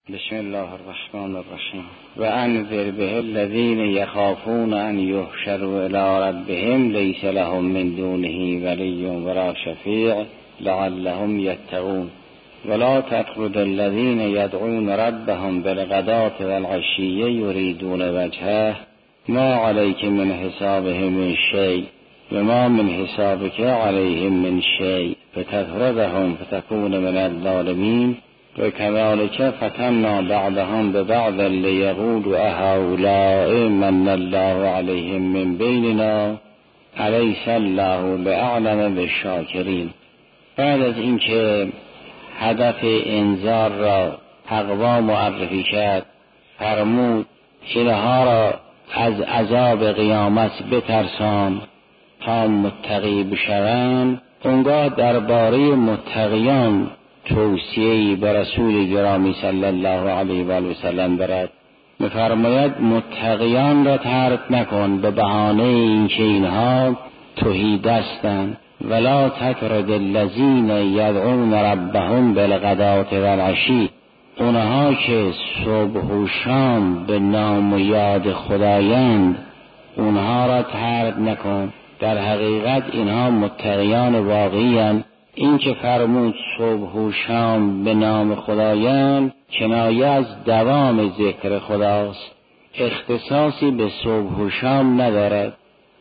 بسم الله الرحمن الرحیم و انذر به الذین یخافون ان یحشروا الی ربهم لیس لهم من دونه ولی ولا شفیع لعلهم یتقون ولا تطرد الذین یدعون ربهم بالغداة والعشی یریدون وجهه ما علیک من حسابهم من شیء و ما من حسابک علیهم من شیء فتطردهم فتکون من الظالمین و کذالک فتنا بعضهم ببعض لیقولوا اهؤلاء من الله علیهم من بیننا الیس الله باعلم بالشاکرین. بعد از اینکه هدف انذار را تقوا معرفی کرد، فرمود اینها را از عذاب قیامت بترسان تا متقی بشوند. اونگاه درباره متقیان توصیه‌ای به رسول گرامی صلی الله علیه و آله و سلم دارد. می‌فرماید متقیان را ترک نکن به بهانه اینکه اینها تهیدستند. ولا تطرد الذین یدعون ربهم بالغداة والعشی، اونها که صبح و شام به نام و یاد خدایند اونها را ترک نکن. در حقیقت اینها متقیان واقعی‌اند. این که فرمود صبح و شام به نام خدایند کنایه از دوام ذکر خداست، اختصاصی به صبح و شام ندارد.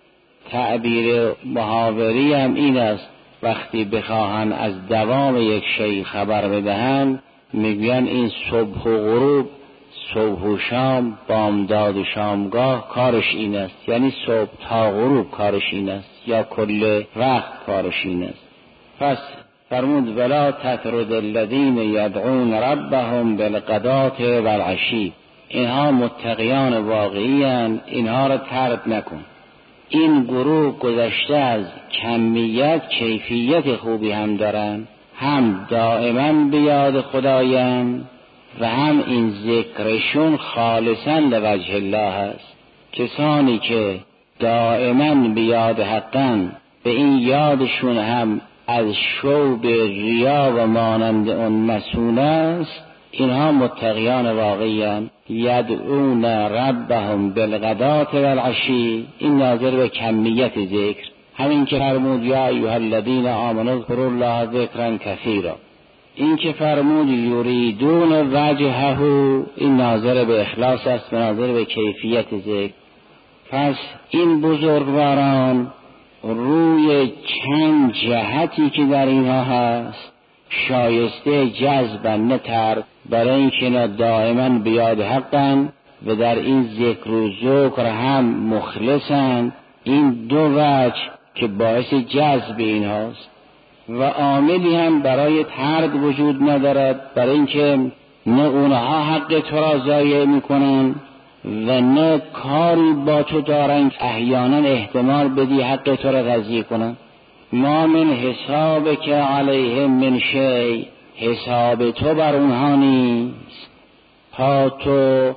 تعبیر محاوری هم این است، وقتی بخواهند از دوام یک شیء خبر بدهند میگویند این صبح و غروب، صبح و شام، بامداد و شامگاه کارش این است، یعنی صبح تا غروب کارش این است یا کل وقت کارش این است. پس فرمود ولا تطرد الذین یدعون ربهم بالغداة والعشی، اینها متقیان واقعی اند، اینها را ترک نکن. این گروه گذشته از کمیت کیفیت خوبی هم دارند، هم دائما به یاد خدایند و هم این ذکرشون خالصا لوجه الله است. کسانی که دائما به یاد حقن، به این یادشون هم از شوب ریا و مانند اون مسئول است، اینها متقیان واقعی‌اند. یدعون ربهم بالغداة والعشی، این ناظر به کمیت ذکر. همین که فرمود یا ایها الذین آمنوا اذکروا الله ذکرا کثیرا، این که فرمود یریدون وجهه، این ناظر به اخلاص است و ناظر به کیفیت ذکر. پس این بزرگواران روی چند جهتی که در اینها هست شایسته جذبن نه ترک، برای اینکه اینا دائما به یاد حقن و در این ذکر و ذکر هم مخلصن. این دو وجه که باعث جذب اینهاست و عاملی هم برای ترک وجود ندارد، برای اینکه نه اونها حق تو را ضایع میکنن و نه کاری با تو دارن احیانا احتمال بدی حق تو را تضییع کنن. ما من حسابک علیهم من شیء، حساب تو بر اونها نیست تا تو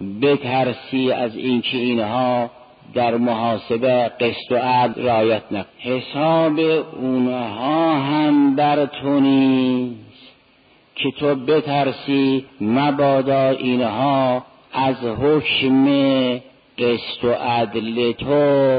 بترسی از اینکه اینها در محاسبه قسط و عدل رعایت نکنند. حساب اونها هم بر تو نیست که تو بترسی مبادا اینها از حکم قسط و عدل تو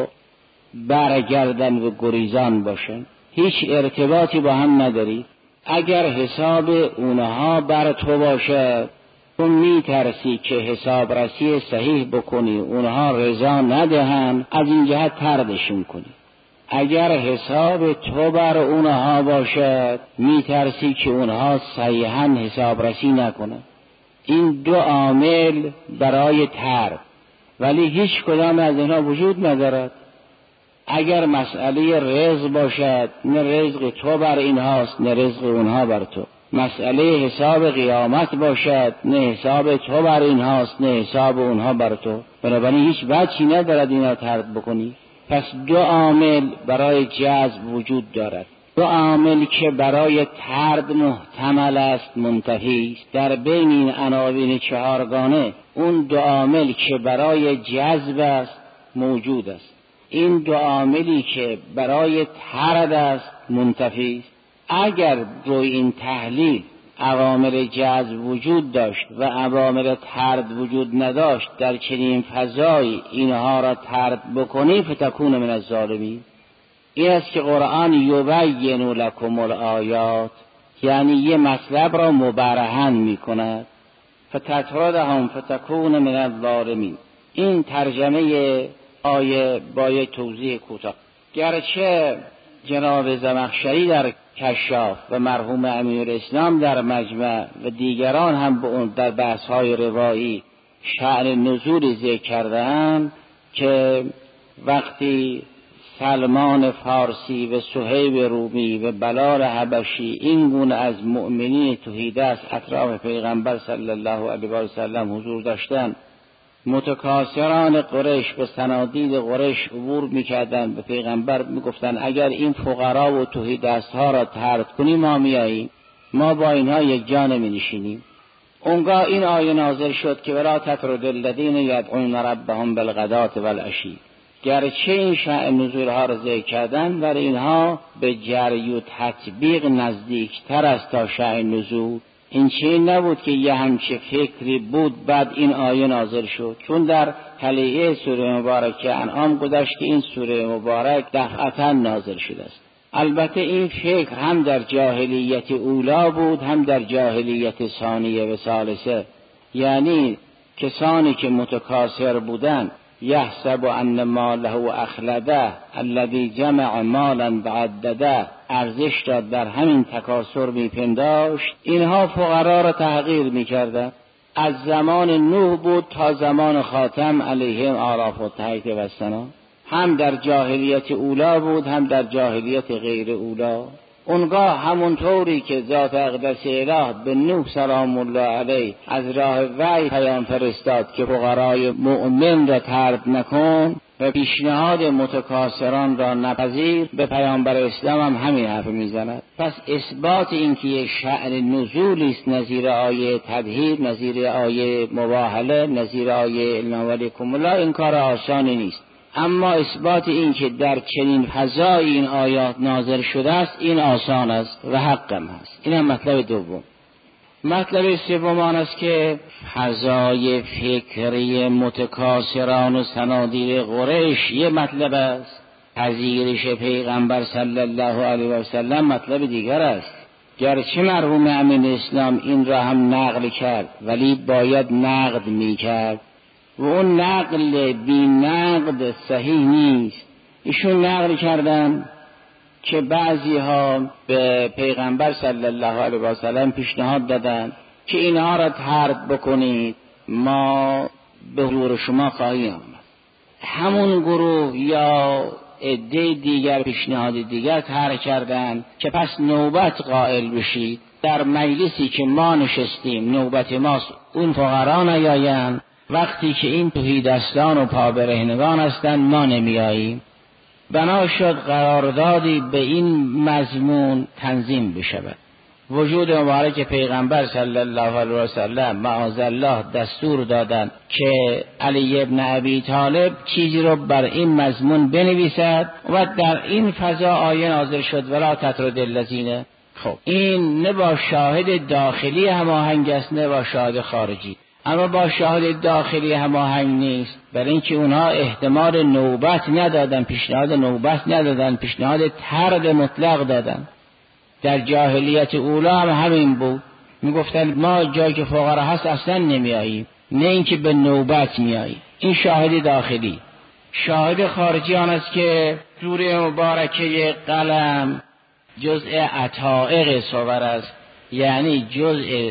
برگردن و گریزان باشن. هیچ ارتباطی با هم نداری. اگر حساب اونها بر تو باشد تو می-ترسی که حساب رسی صحیح بکنی، اونها رضا ندهن، از این جهت طردشون کنی. اگر حساب تو بر اونها باشد می-ترسی که اونها صحیحاً حساب رسی نکنن. این دو عامل برای طرد، ولی هیچ کدام از اینها وجود ندارد. اگر مسئله رزق باشد نه رزق تو بر اینهاست نه رزق اونها بر تو. مسئله حساب قیامت باشد نه حساب تو بر اینهاست نه حساب اونها بر تو. بنابراین هیچ وجهی ندارد اینا طرد بکنی. پس دو عامل برای جذب وجود دارد، دو عامل که برای طرد محتمل است، منتفی است. در بین این عناوین چهارگانه اون دو عامل که برای جذب است موجود است، این دو عاملی که برای طرد است منتفی است. اگر روی این تحلیل اوامر جذب وجود داشت و اوامر طرد وجود نداشت، در چنین فضایی اینها را طرد بکنی فتکون من الظالمین. این است که قرآن یبین لکم الآیات، یعنی یه مطلب را مبرهن می کند. فتطردهم فتکون من الظالمین. این ترجمه آیه با یک توضیح کوتاه. گرچه جناب زمخشری در کشاف و مرحوم امیرالاسلام در مجمع و دیگران هم به اون در بحث‌های روایی شأن نزول ذکر کردند که وقتی سلمان فارسی و صهیب رومی و بلال حبشی این گونه از مؤمنین توحیده از اطراف پیغمبر صلی الله علیه و سلم حضور داشتند، متکاسران قریش به صنادید قریش عبور میکردند، به پیغمبر میگفتند اگر این فقرا و توحیدست‌ها را طرد کنی ما میاییم، ما با اینها یک جا نمینشینیم. اونگاه این آیه نازل شد که ولا تطرد الذین یدعون ربهم بالغداة والعشی. گرچه این شأن نزولها را ذکر کردن ولی اینها به جری و تطبیق نزدیکتر است تا شأن نزول. این چیز نبود که یه همچه فکری بود بعد این آیه نازل شد، چون در حلیه سوره مبارکه انعام گذشت که این سوره مبارک دفعتا نازل شده است. البته این فکر هم در جاهلیت اولا بود هم در جاهلیت ثانیه و ثالثه، یعنی کسانی که متکاسر بودند یحسب ان ماله اخلده الذی جمع مالا بعدده، ارزش را در همین تکاسر میپنداشت، اینها فقرا را تحقیر میکردند. از زمان نوح بود تا زمان خاتم علیهم آلاف و تحیط و سنا، هم در جاهلیت اولا بود هم در جاهلیت غیر اولا. اونگاه همونطوری که ذات اقدس اله به نوح سلام الله علیه از راه وحی پیام فرستاد که فقرای مؤمن را طرد نکن و پیشنهاد متکاسران را نپذیر، به پیامبر اسلام هم همین حرف میزند. پس اثبات این که یک شأن نزولی است نظیر آیه تبهیر، نظیر آیه مباهله، نظیر آیه انا ولیکم الله، این کار آسانی نیست. اما اثبات این که در چنین فضای این آیات نازل شده است این آسان است و حقم هست. این هم مطلب دوم. مطلب سوم آن است که فضای فکری متکاسران و صنادید قریش یه مطلب است، پذیرش پیغمبر صلی الله علیه و سلم مطلب دیگر است. گرچه مرحوم امین اسلام این را هم نقل کرد ولی باید نقد میکرد و اون نقل بی نقد صحیح نیست. ایشون نقل کردن که بعضی ها به پیغمبر صلی الله علیه و سلم پیشنهاد دادن که اینها را طرد بکنید، ما به حضور شما خواهیم آمد. همون گروه یا عده دیگر پیشنهاد دیگر طرح کردن که پس نوبت قائل بشید، در مجلسی که ما نشستیم نوبت ماست، اون فقرا نیایند، وقتی که این توحیدستان و پابرهنگان هستند ما نمیاییم. بنا شد قراردادی به این مضمون تنظیم بشود. وجود مبارک پیغمبر صلی الله علیه و سلم معاذالله دستور دادند که علی ابن ابی طالب چیزی رو بر این مضمون بنویسد و در این فضا آیه نازل شد ولا تطرد الذین. خب این نه با شاهد داخلی هماهنگ است نه با شاهد خارجی، اما با شاهد داخلی هماهنگ نیست، برای اینکه اونها احتمال نوبت ندادن، پیشنهاد نوبت ندادن، پیشنهاد طرد مطلق دادن. در جاهلیت اولا هم همین بود، میگفتن ما جایی که فقرا هست اصلا نمیاییم، نه اینکه به نوبت میاییم. این شاهد داخلی. شاهد خارجی آن است که سوره مبارکه قلم جزء عتائق صور است، یعنی جزء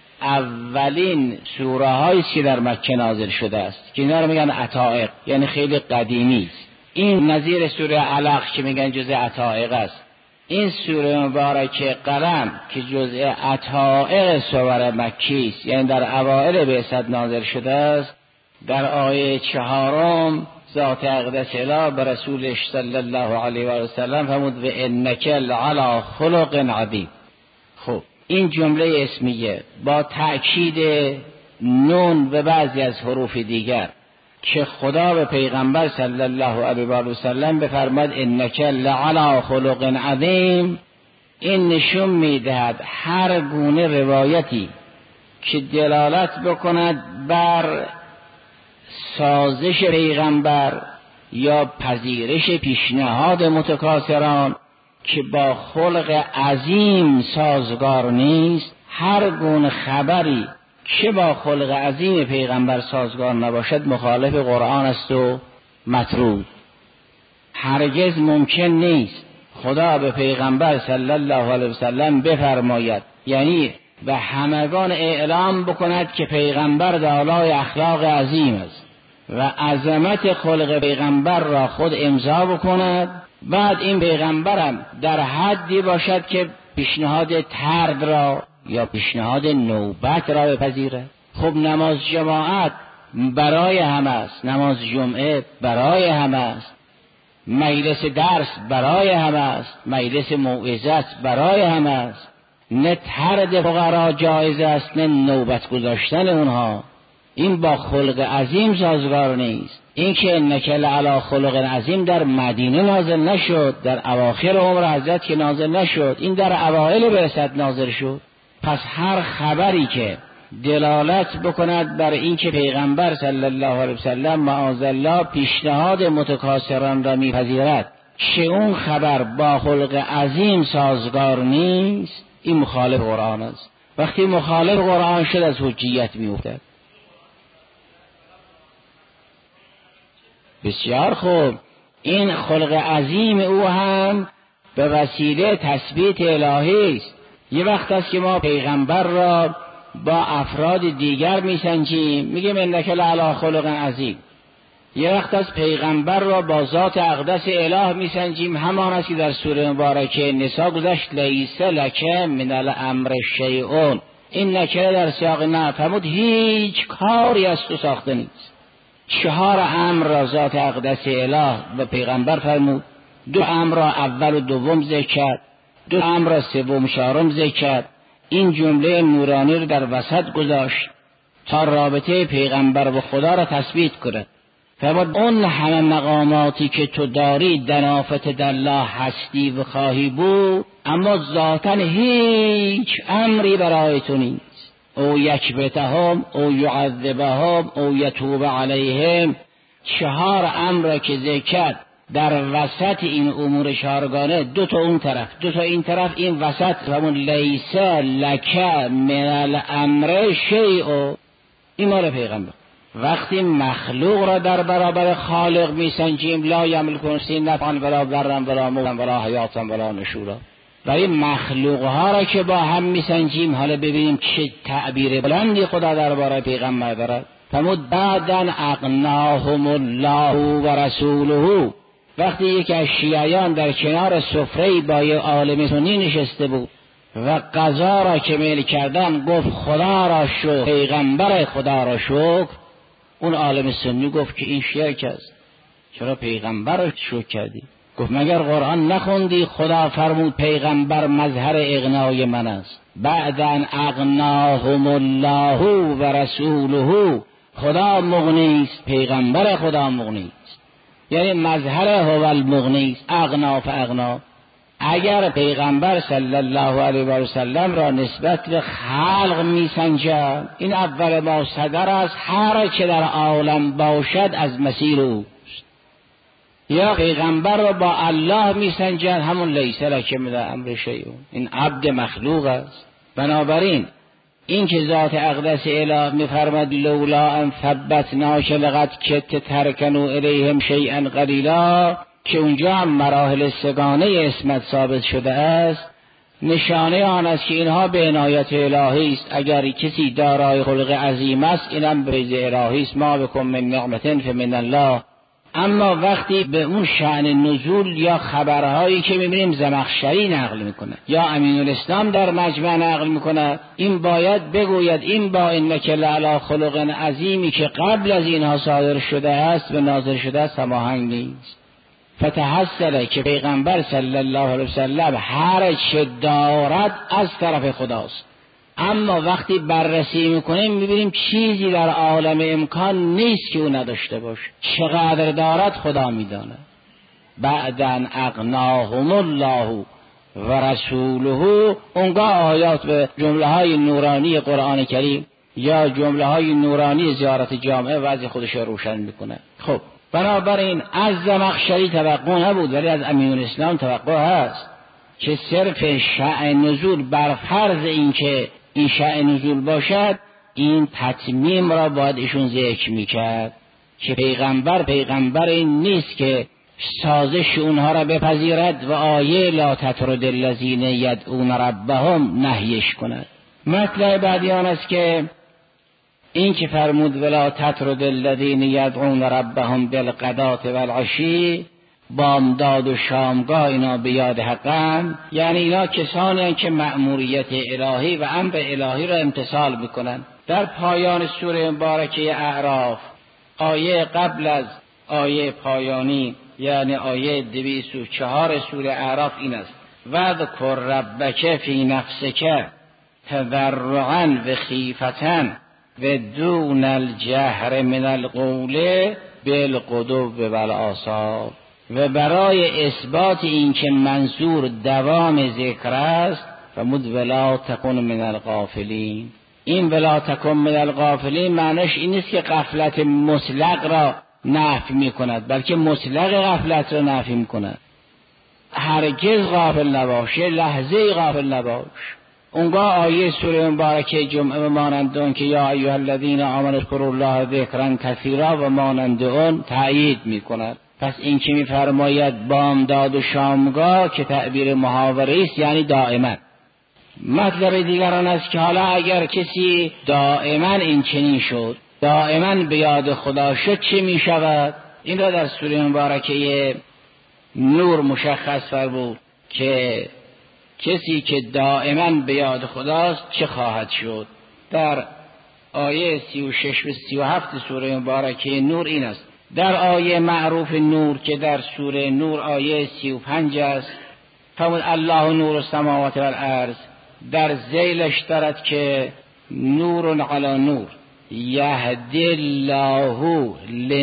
اولین سوره هایی که در مکه نازل شده است که اینا رو میگن عتائق، یعنی خیلی قدیمی است. این نظیر سوره علق که میگن جزء عتائق است. این سوره مبارکه قلم که جزء عتائق سور مکی است، یعنی در اوائل بعثت نازل شده است، در آیه 4 ذات اقدس اله به رسولش صلی الله علیه و سلم فرمود و انک لعلی خلق عظیم. خب این جمله اسمیه با تأکید نون و بعضی از حروف دیگر که خدا به پیغمبر صلی الله علیه و سلم بفرماد انک لعلی خلق عظیم، این نشون میدهد هر گونه روایتی که دلالت بکند بر سازش پیغمبر یا پذیرش پیشنهاد متکاثران که با خلق عظیم سازگار نیست، هر گونه خبری که با خلق عظیم پیغمبر سازگار نباشد مخالف قرآن است و مطرود. هرگز ممکن نیست خدا به پیغمبر صلی الله علیه وسلم بفرماید، یعنی به همگان اعلام بکند که پیغمبر دارای اخلاق عظیم است و عظمت خلق پیغمبر را خود امضا بکند، بعد این پیغمبرم در حدی باشد که پیشنهاد طرد را یا پیشنهاد نوبت را بپذیرد. خب نماز جماعت برای همه است، نماز جمعه برای همه است، مجلس درس برای همه است، مجلس موعظه برای همه است. نه طرد فقرا جایز است نه نوبت گذاشتن اونها. این با خلق عظیم سازگار نیست. این که انک لعلی خلق عظیم در مدینه نازل نشد، در اواخر عمر حضرت که نازل نشد، این در اوائل بعثت نازل شد. پس هر خبری که دلالت بکند بر این که پیغمبر صلی الله علیه وسلم معاذالله پیشنهاد متکاثران را میپذیرد، چه اون خبر با خلق عظیم سازگار نیست، این مخالف قرآن است. وقتی مخالف قرآن شد از حجیت میافتد. بسیار خوب، این خلق عظیم او هم به وسیله تثبیت الهی است. یه وقت است که ما پیغمبر را با افراد دیگر میسنجیم، میگیم انک لعلی خلق عظیم. یه وقت است پیغمبر را با ذات اقدس اله میسنجیم، همان است که در سوره مبارکه نساء گذشت لیس لک من الامر شیء. این نکره در سیاق نفی فرمود هیچ کاری از تو ساخته نیست. 4 امر را ذات اقدس اله به پیغمبر فرمود، 2 امر را اول و دوم ذکر کرد، 2 امر را سوم و چهارم ذکر کرد. این جمله نورانی رو در وسط گذاشت تا رابطه پیغمبر و خدا را تثبیت کند. فرمود اون همه مقاماتی که تو داری دنافت دالله هستی و خواهی بود، اما ذاتاً هیچ امری برای تو نیست. او یکبتهم او یعذبهم او یتوب علیهم. 4 امر که ذکر در وسط این امور 4گانه، 2 تا اون طرف 2 تا این طرف، این وسط همون لیس لک من الامر شیء. این مال پیغمبر. وقتی مخلوق را در برابر خالق میسنجیم لا یملکون نفعا ولا ضرا ولا موتا ولا حیاتا ولا نشورا. ولی مخلوق ها را که با هم میسنجیم، حالا ببینیم چه تعبیر بلندی خدا درباره پیغمبر دارد. فرمود بعدن اغناهم الله و رسوله. وقتی یک از شیعیان در کنار سفره با یه عالم سنی نشسته بود و قضا را که میل کردن گفت خدا را شکر، پیغمبر خدا را شکر، اون عالم سنی گفت که این شرک است، چرا پیغمبر را شکر کردی؟ گفت مگر قرآن نخوندی خدا فرمود پیغمبر مظهر اغنای من است. بعدن اغناهم الله و رسوله. خدا مغنی است، پیغمبر خدا مغنی است، یعنی مظهر هو المغنی است. اغنا فاغنا. اگر پیغمبر صلی الله علیه و سلم را نسبت به خلق میسنجد، این اول ما صدر است، هر چه در عالم باشد از مسیر اوست. یا پیغمبر را با الله میسنجد، همون لیس لک من الامر شیء، این عبد مخلوق است. بنابراین این که ذات اقدس اله میفرماد لولا ان ثبتناک لقد کدت ترکنوا الیهم شیئا قلیلا، که اونجا هم مراحل سگانه اسمت ثابت شده است، نشانه آن است که اینها به عنایت الهی است. اگر کسی دارای خلق عظیم است، اینم به فیض الهی است. ما بکم من نعمت فمن الله. اما وقتی به اون شأن نزول یا خبرهایی که میبینیم زمخشری نقل میکنه یا امین الاسلام در مجمع نقل میکنه، این باید بگوید این با انک لعلی خلق عظیمی که قبل از اینها صادر شده است و نازل شده است هماهنگ نیست. فتحصل که پیغمبر صلی الله علیه وسلم هر چه دارد از طرف خداست، اما وقتی بررسی میکنیم میبینیم چیزی در عالم امکان نیست که او نداشته باشه. چقدر دارد خدا میداند. بعدن اغناهم الله و رسوله، اونگاه آیات به جمله های نورانی قرآن کریم یا جمله های نورانی زیارت جامعه وضع خودش رو روشن میکنه. خب بنابراین از زمخشری توقع نبود، ولی از امین الاسلام توقع هست که صرف شأن نزول بر فرض این که این شأن نزول باشد، این تتمیم را باید ایشون ذکر میکرد که پیغمبر این نیست که سازش اونها را بپذیرد و آیه لا تطرد الذین یدعون ربهم نهیش کند. مطلب بعدی آن است که این که فرمود ولا تطرد الذین یدعون ربهم بالغداة والعشی، بامداد و شامگاه اینا به یاد حقن، یعنی اینا کسانی هستند که مأموریت الهی و امر الهی را امتثال میکنند. در پایان سوره مبارکه اعراف، آیه قبل از آیه پایانی یعنی آیه 204 سوره اعراف این است: وذکر ربک فی نفسک تضرعا و خیفة و دون الجهر من القول بالغدو والآصال. و برای اثبات این که منظور دوام ذکر است فرمود ولا تکن من الغافلین. این ولا تکن من الغافلین معنیش این نیست که غفلت مطلق را نفی می کند، بلکه مطلق غفلت را نفی می کند. هرگز غافل نباشه، لحظه غافل نباش. اونگاه آیه سوره مبارکه جمعه مانند اون که یا ایها الذین آمنوا اذکروا الله ذکرا کثیرا و مانند اون تأیید می کند. پس این که می فرماید بامداد و شامگاه که تعبیر محاوره است یعنی دائما. مطلب دیگران است که حالا اگر کسی دائما این چنین شد، دائما به یاد خدا شد، چه می شود؟ این را در سوره مبارکه نور مشخص فرمود که کسی که دائما به یاد خداست چه خواهد شد. در آیه 36 و 37 سوره مبارکه نور این است. در آیه معروف نور که در سوره نور آیه 35 است فرمود الله نور السماوات والارض، در ذیلش دارد که نور علی نور یهدی الله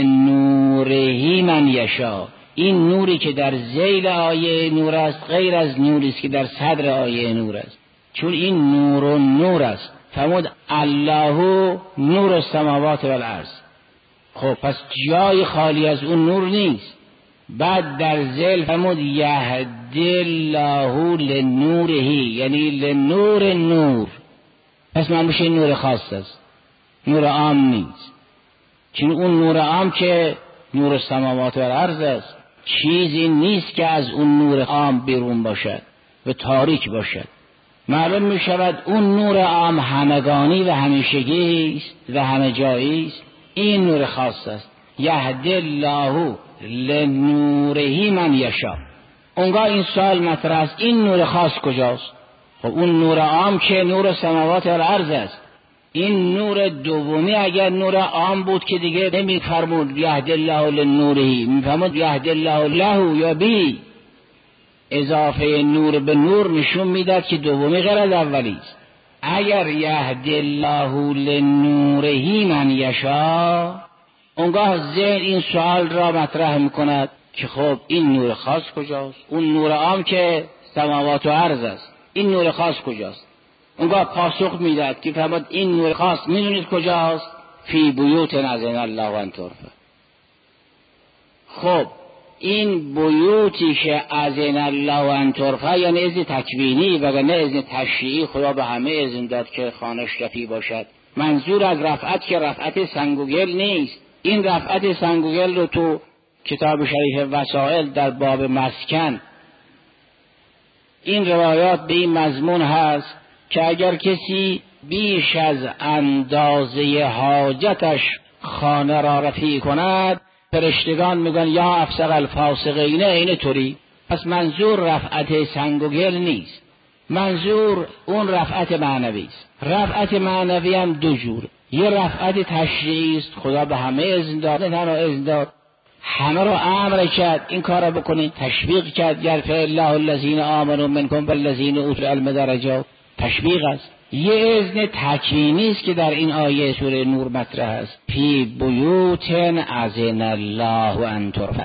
لنوره من یشاء. این نوری که در ذیل آیه نور است غیر از نوری است که در صدر آیه نور است، چون این نور است. فرمود الله نور السماوات والارض. خب پس جای خالی از اون نور نیست. بعد در ذیل فرمود یهدی الله لنوره، یعنی لنور نور. پس من بشه نور خاص است، نور عام نیست. چون اون نور عام که نور السماوات والارض است، چیزی نیست که از اون نور عام بیرون باشد و تاریک باشد. معلوم می شود اون نور عام همگانی و همیشگی است و همه جایی است. این نور خاص است. یهدی الله لنوره من یشاء. اونگاه این سوال مطرح است این نور خاص کجاست؟ خب اون نور عام که نور سماوات و الارض است. این نور دومی اگر نور عام بود که دیگه نمی فرمود یهدی الله لنوره، می فرمود یهدی الله له یا بی. اضافه نور به نور نشون میداد که دومی غیر از اولی است. اگر یهدی الله لنوره من یشاء، اونگاه ذهن این سوال را مطرح میکند که خب این نور خاص کجاست؟ اون نور عام که سماوات و ارض است، این نور خاص کجاست؟ اونگاه پاسخ میداد که فرمود این نور خاص میدونید کجاست؟ فی بیوت اذن الله ان ترفع. خب این بیوتی که اذن الله ان ترفع یعنی اذن تکوینی و نه اذن تشریعی. خدا به همه اذن داد که خانه شفی باشد. منظور از رفعت که رفعت سنگ و گل نیست. این رفعت سنگ و گل رو تو کتاب شریف وسائل در باب مسکن این روایات به این مضمون هست که اگر کسی بیش از اندازه حاجتش خانه را رفیع کند، فرشتگان میگن یا افسق الفاسقین این طوری. پس منظور رفعت سنگ و گل نیست، منظور اون رفعت معنوی است. رفعت معنوی هم دو جور، یه رفعت تشریعی است، خدا به همه اذن داد، نه تنها اذن داد، همه رو امر کرد این کار رو بکنید، تشویق کرد یرفع الله الذین آمنوا منکم والذین اوتوا العلم درجات، تشویق است. یه اذن تکوینی است که در این آیه سوره نور مطرح است، فی بیوت اذن الله ان ترفع.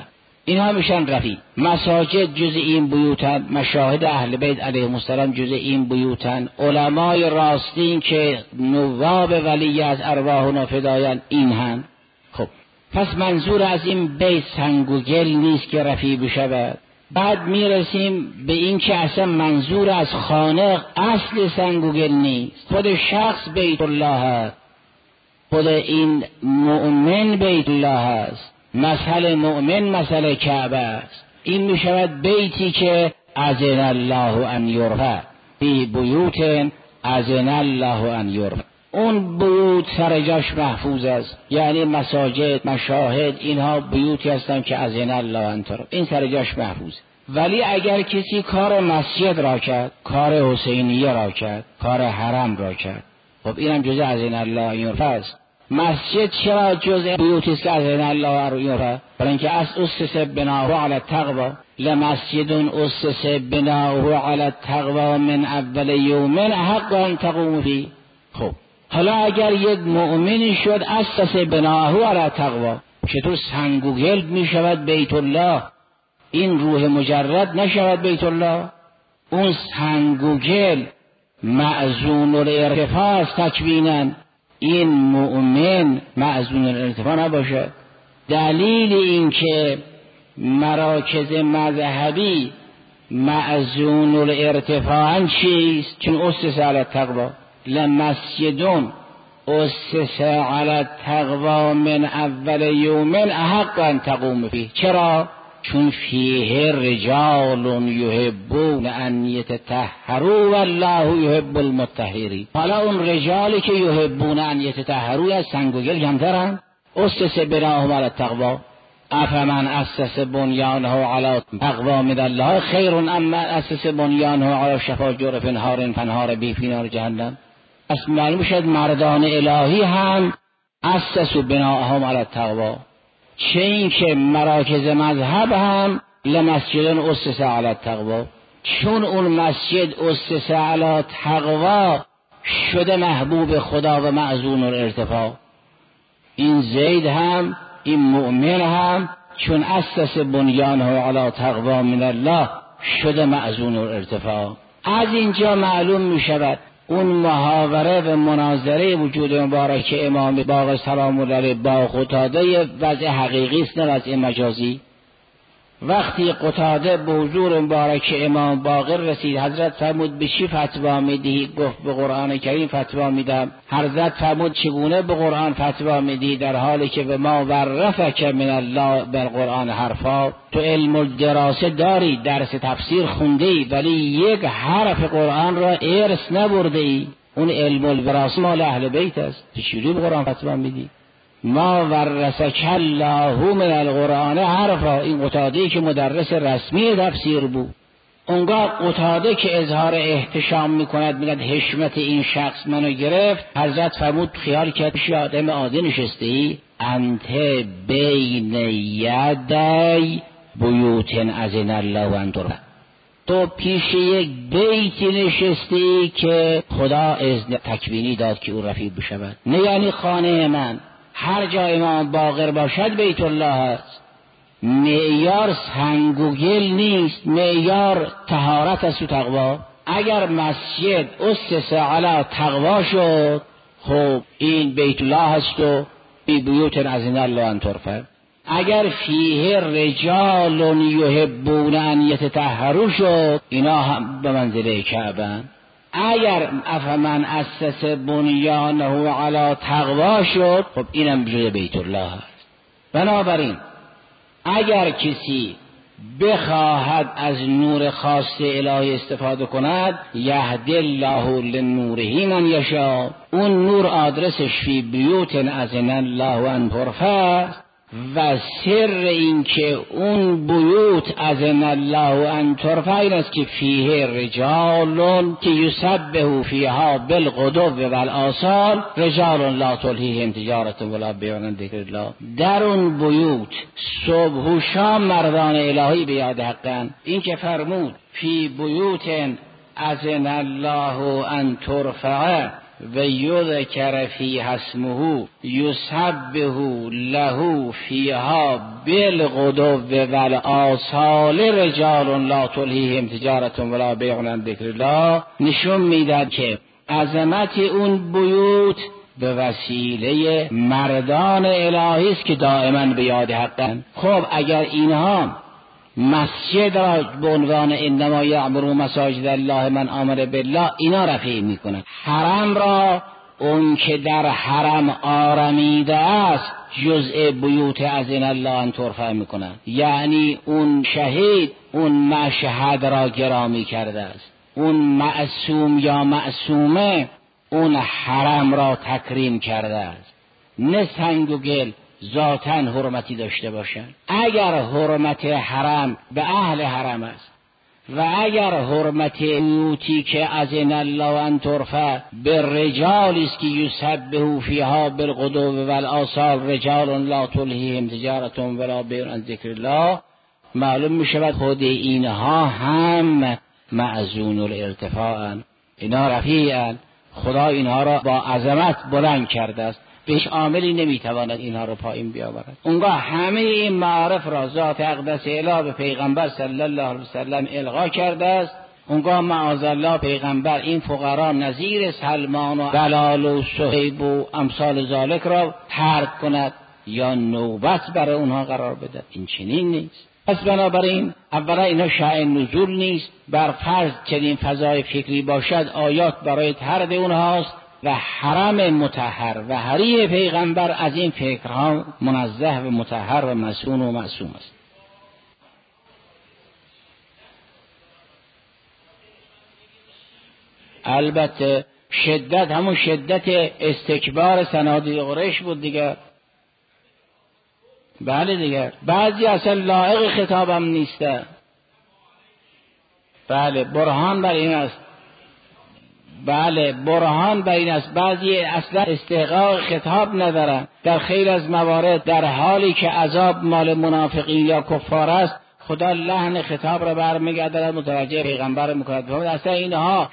اینها میشن رفیع. مساجد جز این بیوتن، مشاهد اهل بیت علیهم السلام جز این بیوتن، علمای راستین که نواب ولی از ارواحنا فدایان این هم. خب پس منظور از این بیت سنگ و گل نیست که رفیع بشود. بعد میرسیم به این که اصلا منظور از خانه اصل سنگ و گل نیست، خود شخص بیت الله هست، خود این مؤمن بیت الله هست، مثل مؤمن مثل کعبه است. این میشود بیتی که اذن الله ان یرفع فی بیوت اذن الله ان یرفع. اون بیوت سر جاش محفوظ است، یعنی مساجد، مشاهد، اینها بیوتی هستند که اذن الله ان ترفع، این سر جاش محفوظ. ولی اگر کسی کار مسجد را کرد، کار حسینیه را کرد، کار حرم را کرد، خب اینم جزء اذن الله ان یرفع است. مسجد چرا جزء بیوتی است که اذن الله ان یرفع؟ برای اینکه اسس بناؤه علی التقوی، لمسجد اسس بناؤه علی التقوی من اول یوم احق ان تقوم فیه. خب حالا اگر یک مؤمنی شد اسس بناؤه علی التقوی، چطور سنگ و گل می شود بیت الله؟ این روح مجرد نشود بیت الله؟ اون سنگ و گل معزون الارتفاع است تکوینا، این مؤمن معزون الارتفاع نباشد. دلیل این که مراکز مذهبی معزون الارتفاع چیست؟ چون اسس علی التقوی، لمسجد اسس علی التقوی من اول یوم احق ان تقوم فیه. چرا؟ چون فیه رجال یحبون ان یتطهروا والله یحب المطهرین. حالا اون رجالی که یحبون ان یتطهروا از سنگ و گل کمترن؟ اسس بناؤه علی التقوی افمن اسس بنیانه علی تقوی من الله خیر ام اسس بنیانه علی شفا جرف نهار فنهار به فی نار جهنم. پس معلوم شد مردان الهی هم اسسوا بناءهم علی التقوی، چه این که مراکز مذهب هم لمسجد اسس علی التقوی، چون اون مسجد اسس علی التقوی شده محبوب خدا و معزون الارتفاع. این زید هم، این مؤمن هم، چون اسس بنیانه علی تقوی من الله شده معزون الارتفاع. از اینجا معلوم می شود اون محاوره و مناظره وجود مبارک امام باقر سلام الله علیه با قتاده وضع حقیقی است، نه وضع مجازی. وقتی قتاده به حضور مبارک امام باقر رسید، حضرت فرمود به چی فتوا میدهی؟ گفت به قرآن کریم فتوا میدم. حضرت فرمود چگونه به قرآن فتوا میدهی در حالی که به ما ورثک من الله بالقرآن حرفا؟ تو علم الدراسه داری، درس تفسیر خونده ای، ولی یک حرف قرآن را ارث نبرده ای. اون علم الدراسه مال اهل بیت است، چجوری به قرآن فتوا میدی؟ ما ورثک الله من القرآن حرفا. این قتاده‌ای که مدرس رسمی تفسیر بود، اونگاه قتاده که اظهار احتشام میکند، میگه حشمت این شخص منو گرفت، حضرت فرمود خیال کرد پیش آدم عادی نشسته ای؟ انت بین یدی بیوت اذن الله ان ترفع. تو پیش یک بیتی نشستی که خدا اذن تکوینی داد که او رفیع بشود. نه یعنی خانه من هر جا امام باقر باشد بیت الله است. معیار سنگ و گل نیست، معیار طهارت است و تقوا. اگر مسجد اسس علی تقوا شد، خب این بیت الله است و بی بیوت اذن الله ان ترفع. اگر فیه رجال یحبون ان یتطهروا شد، اینا هم به منزله کعبه. اگر افمن اسس بنیانه علی تقوا شد، خب اینم جزء بیت الله است. بنابراین اگر کسی بخواهد از نور خاص الهی استفاده کند، یهدی الله لنوره من یشاء، اون نور آدرسش فی بیوت اذن الله ان ترفع، و سر این که اون بیوت اذن الله ان ترفع این است که فیه رجال که یسبحوا فیها بالغدو والآصال رجال لا تلهیهم تجارت ولا بیع عن ذکر الله. در اون بیوت صبح و شام مردان الهی به یاد حقن. این که فرمود فی بیوت اذن الله ان ترفع و یذکر فیها اسمه یسبح له فیها بالغدو والآصال رجال لا تلهیهم تجارت ولا بیع عن ذکر الله، نشون میداد که عظمت اون بیوت به وسیله مردان الهی است که دائما به یاد حقن. خب اگر اینها مسجد را به عنوان انما یعمر مساجد الله من آمن بالله اینا رفع میکنن، حرم را اون که در حرم آرمیده است جزء بیوت اذن الله ان ترفع میکنن، یعنی اون شهید اون مشهد را گرامی کرده است، اون معصوم یا معصومه اون حرم را تکریم کرده است. نه سنگ و گل ذاتاً حرمتی داشته باشند. اگر حرمت حرم به اهل حرم است و اگر حرمت بیوتی که اذن الله ان ترفع به رجالی است که یسبحوا فیها بالغدو والآصال رجال لا تلهیهم تجارت ولا بیع عن ذکر الله، معلوم می شود خود اینها هم معزون الارتفاع، اینا رفیعن، خدا اینها را با عظمت بلند کرده است، هیچ عاملی نمیتواند اینها را پایین بیاورد. اونگاه همه این معارف را ذات اقدس اله به پیغمبر صلی الله علیه وسلم القا کرده است. اونگاه معاذالله پیغمبر این فقرا نظیر سلمان و بلال و صهیب و امثال ذالک را ترک کند یا نوبت برای اونها قرار بدهد، این چنین نیست. پس بنابراین اولا اینا شأن نزول نیست، بر فرض چنین فضای فکری باشد آیات برای طرد اونهاست و حرم مطهر و حریم پیغمبر از این فکرها منزه و مطهر و مسئول و معصوم است. البته شدت همون شدت استکبار صنادیق قریش بود دیگه. بله دیگه، بعضی اصلا لایق خطابم نیسته. بله برهان بر این است. بله برهان بر این است، بعضی اصلا استحقاق خطاب ندارن. در خیلی از موارد در حالی که عذاب مال منافقین یا کفار است خدا لحن خطاب را برمیگرداند متوجه پیغمبر میکند. اصلا اینها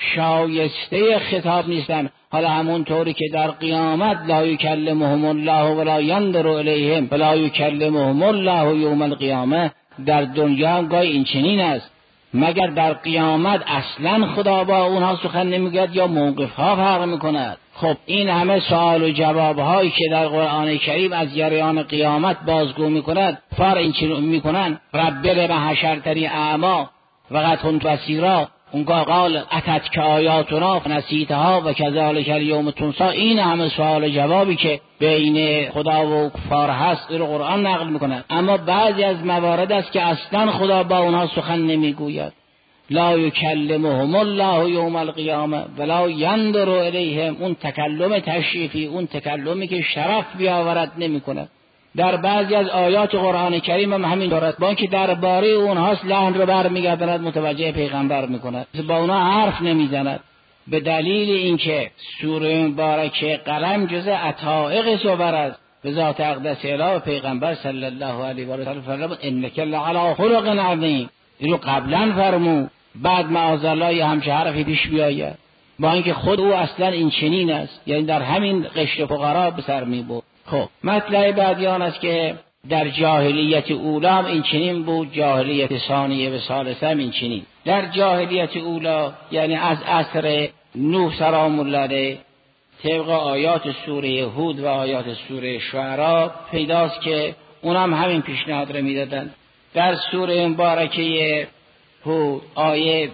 شایسته خطاب نیستن. حالا همون طوری که در قیامت لا یکلمهم الله ولا ینظر الیهم ولا یکلمهم الله یوم القیامه، در دنیا هم گاهی این چنین است، مگر در قیامت اصلا خدا با اونها سخن نمیگوید یا موقفها فرق میکند. خب این همه سوال و جواب هایی که در قرآن کریم از جریان قیامت بازگو میکند فرق این چنین میکنن. رب لم حشرتنی اعمی وقد کنت بصیرا، اونگاه قال اتتک آیاتنا فنسیتها و کذالک الیوم تنسی. این همه سوال و جوابی که بین خدا و کفار هست رو قرآن نقل میکنه. اما بعضی از موارد است که اصلا خدا با اونها سخن نمیگوید. لا یکلمهم الله یوم القیامه ولا ینظر الیهم، اون تکلم تشریفی، اون تکلمی که شرف بیاورد نمیکنه. در بعضی از آیات قرآن کریم هم همین دارد، با اینکه درباره اونهاست لحن رو برمیگرداند متوجه پیغمبر میکند، با اونها حرف نمیزند، به دلیل اینکه سوره مبارکه قلم جزء عطائق صور است به ذات اقدس اله پیغمبر صلی الله علیه و آله فرمود انک لعلی خلق عظیم. اینو قبلا فرمود، بعد معاذالله همچه حرفی پیش بیاید، با اینکه خود او اصلا این چنین است، یعنی در همین قشر فقرا به سر میبرد. خب مطلب بعدی آن است که در جاهلیت اولا این چنین بود، جاهلیت ثانیه و ثالثه این چنین. در جاهلیت اولا یعنی از عصر نوح سلام الله علیه طبق آیات سوره هود و آیات سوره شعراء پیداست که اونم همین پیشنهاد رو میدادن. در سوره مبارکه هود آیه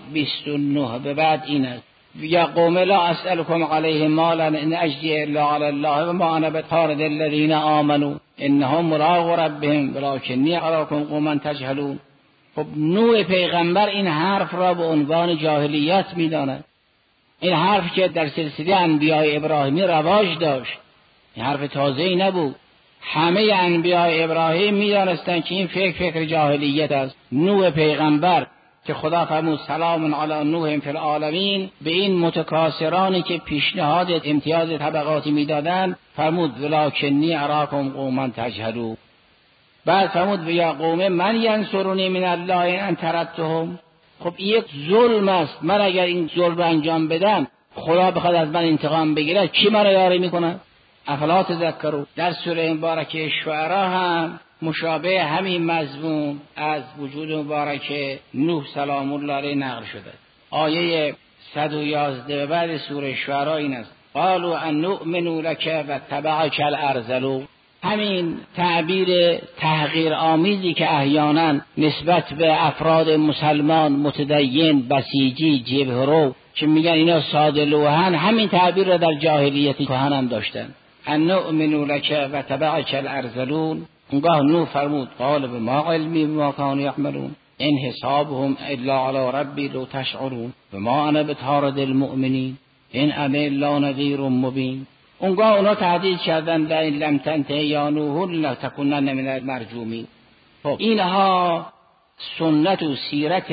29 به بعد این است یا قوم لا اسألكم علیه مالا ان اجزی الا علی الله و ما انا بطارد الذین آمنوا انهم ملاقو ربهم ولکنی اراکم قوما تجهلون. خب نوح پیغمبر این حرف را به عنوان جاهلیت میداند. این حرف که در سلسله انبیاء ابراهیمی رواج داشت، این حرف تازه‌ای نبود. همه انبیاء ابراهیم میدانستند که این فکر جاهلیت است. نوح پیغمبر که خدا فرمود سلام علی نوح فی العالمین، به این متکاسرانی که پیشنهاد امتیاز طبقاتی میدادند فرمود ولکنی اراکم قوما تجهلون. بعد فرمود یا قوم من ینصرونی من الله ان طردتهم. خب یک ظلم است، من اگر این ظلم انجام بدم خدا بخواد از من انتقام بگیره کی مرا یاری میکنه؟ افلا تذکرون. در سوره مبارکه شعرا هم مشابه همین مضمون از وجود مبارک نوح سلام الله علیه نقل شده. آیه 111 به بعد سوره شعرا این است: قالوا ان نؤمن لك واتبعك الارذلون. همین تعبیر تحقیر آمیزی که احیانا نسبت به افراد مسلمان متدین بسیجی جبهرو که میگن اینا ساده لوحن، همین تعبیر را در جاهلیت کهن هم داشتن. ان نؤمن لك واتبعك الارذلون. اونگاه نوح فرمود: قال بما علمی بما كانوا يعملون ان حسابهم الا على ربي لو تشعرون وما انا بطارد المؤمنین ان انا الا نذیر مبین. اونگاه اونا تهدید کردن لئن لم تنته یا نوح لتکونن من المرجومین. خب اینها سنت و سیرت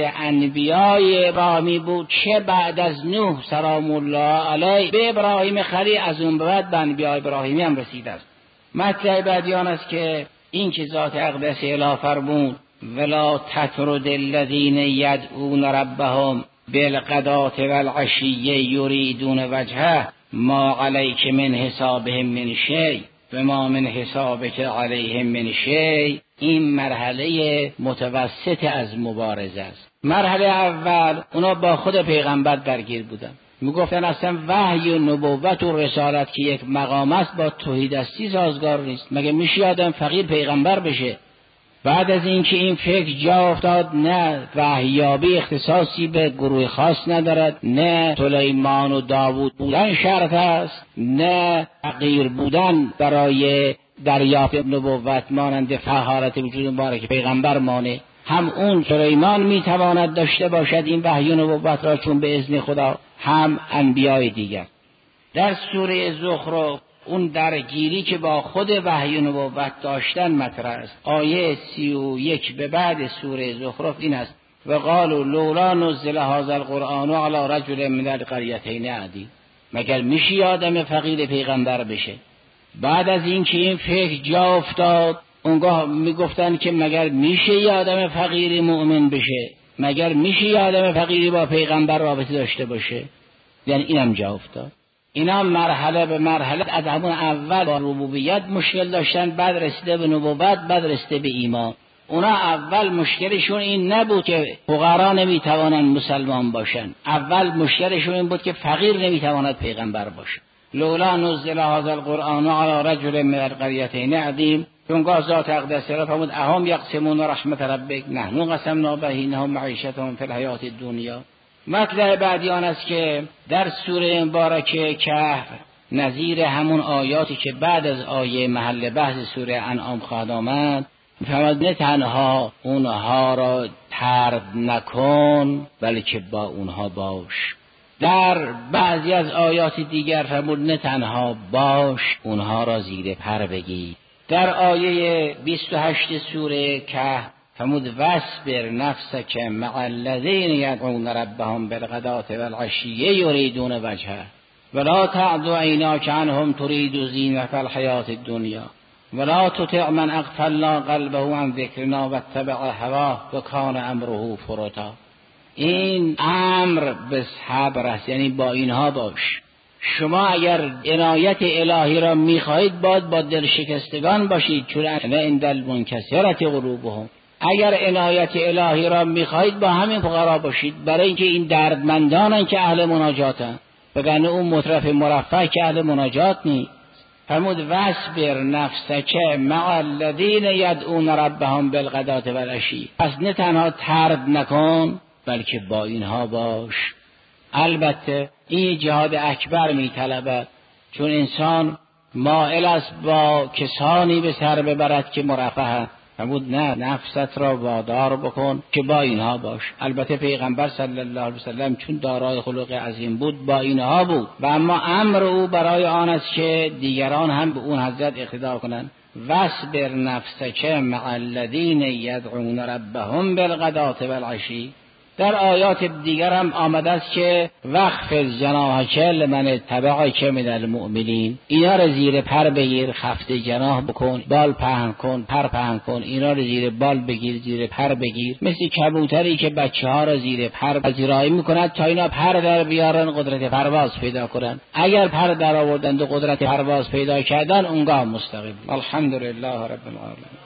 انبیای ابراهیمی بود، چه بعد از نوح سلام الله علیه به ابراهیم خلیل، از اون بعد به انبیای ابراهیمی هم رسیده است. مطلع بعدی آن است که این که ذات اقدس اله فرمود ولا تطرد الذین یدعون ربهم بالغداة والعشی یریدون وجهه ما علیک من حسابهم من شیء و ما من حسابک علیهم من شیء. این مرحله متوسط از مبارزه است. مرحله اول اونا با خود پیغمبر درگیر بودن، میگفتن اصلا وحی و نبوت و رسالت که یک مقام است با توحیدستی سازگار نیست. مگه میشه آدم فقیر پیغمبر بشه؟ بعد از اینکه این فکر جا افتاد نه وحیابی اختصاصی به گروه خاص ندارد، نه سلیمان و داوود بودن شرط است، نه فقیر بودن برای دریافت نبوت مانند فخارت وجود مبارک پیغمبر مانه، هم اون سلیمان میتواند داشته باشد این وحی و نبوت را چون به اذن خدا، هم انبیای دیگر. در سوره زخرف اون درگیری که با خود وحی و نبوت داشتن مطرح است. آیه 31 به بعد سوره زخرف این است: و قالوا لولا نزل هذا القرآن على رجل من القريتين عظیم. مگر میشه آدم فقیر پیغمبر بشه؟ بعد از اینکه این فکر جا افتاد اونگاه میگفتن که مگر میشه یه آدم فقیری مؤمن بشه؟ مگر میشه یه آدم فقیری با پیغمبر رابطه داشته باشه؟ یعنی اینم جا افتاد. اینا مرحله به مرحله از همون اول با ربوبیت مشکل داشتن، بعد رسیده به نبوت، بعد رسیده به ایمان. اونا اول مشکلشون این نبود که فقرا نمیتوانند مسلمان باشن، اول مشکلشون این بود که فقیر نمیتواند پیغمبر باشه. لولا نزل هذا القرآن على رجل من القريتين عظیم. اونگاه ذات اقدس را فرمود: اهم یقسمون رحمت ربک نحن قسمنا بینهم معیشتهم فی الحیاة الدنیا. مطلع بعدی آن است که در سوره مبارکه کهف نظیر همون آیاتی که بعد از آیه محل بحث سوره انعام خواهد آمد فرمود: نه تنها اونها را طرد نکن بلکه با اونها باش. در بعضی از آیات دیگر فرمود: نه تنها باش، اونها را زیر پر بگیر. در آیه 28 سوره کهف فرمود: واصبر نفسک مع الذین یدعون ربهم بالغداة والعشی یریدون وجهه ولا تعد عیناک عنهم ترید زینة الحیاة الدنیا ولا تطع من اغفلنا قلبه عن ذکرنا واتبع هواه وکان امره فرطا. این امر به صبر است، یعنی با اینها باش. شما اگر عنایت الهی را میخواهید باید با دل شکستگان باشید، چون عند المنکسرة قلوبهم. اگر عنایت الهی را میخواهید با همین فقرا باشید، برای اینکه این دردمندانن که اهل مناجاتن، بگن اون مطرف مرفه که اهل مناجات نیست. فرمود: واصبر نفسک مع الذین یدعون ربهم بالغداة والعشی. پس نه تنها طرد نکن بلکه با اینها باش. البته این جهاد اکبر میطلبد، چون انسان مائل است با کسانی به سر ببرد که مرفه. فرمود: نه، نفست را وادار بکن که با اینها باش. البته پیغمبر صلی الله علیه وسلم چون دارای خلق عظیم بود با اینها بود، و اما امر او برای آن است که دیگران هم به اون حضرت اقتدا کنند. واصبر نفسک مع الذین یدعون ربهم بالغداة والعشی. در آیات دیگر هم آمده است که وخفض جناحک لمن اتبعک من المؤمنین، اینا رو زیر پر بگیر، خفت جناح بکن، بال پهن کن، پر پهن کن، اینا رو زیر بال بگیر، زیر پر بگیر، مثل کبوتری که بچه ها رو زیر پر پذیرایی میکند تا اینا پر در بیارن، قدرت پرواز پیدا کنن. اگر پر در آوردند و قدرت پرواز پیدا کردن، اونگاه مستقیم. الحمدلله رب العالمین.